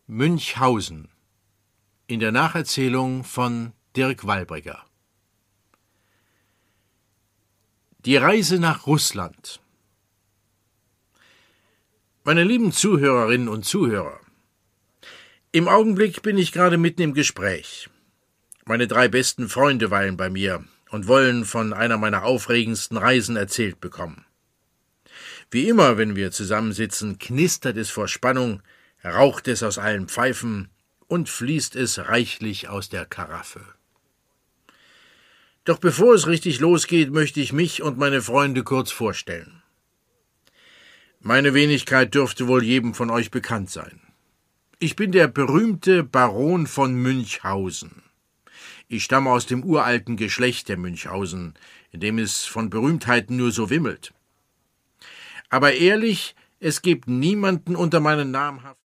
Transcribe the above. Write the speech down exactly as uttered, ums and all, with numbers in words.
Münchhausen in der Nacherzählung von Dirk Wallbringer. Die Reise nach Russland. Meine lieben Zuhörerinnen und Zuhörer, im Augenblick bin ich gerade mitten im Gespräch. Meine drei besten Freunde weilen bei mir und wollen von einer meiner aufregendsten Reisen erzählt bekommen. Wie immer, wenn wir zusammensitzen, knistert es vor Spannung, raucht es aus allen Pfeifen und fließt es reichlich aus der Karaffe. Doch bevor es richtig losgeht, möchte ich mich und meine Freunde kurz vorstellen. Meine Wenigkeit dürfte wohl jedem von euch bekannt sein. Ich bin der berühmte Baron von Münchhausen. Ich stamme aus dem uralten Geschlecht der Münchhausen, in dem es von Berühmtheiten nur so wimmelt. Aber ehrlich, es gibt niemanden unter meinen namhaften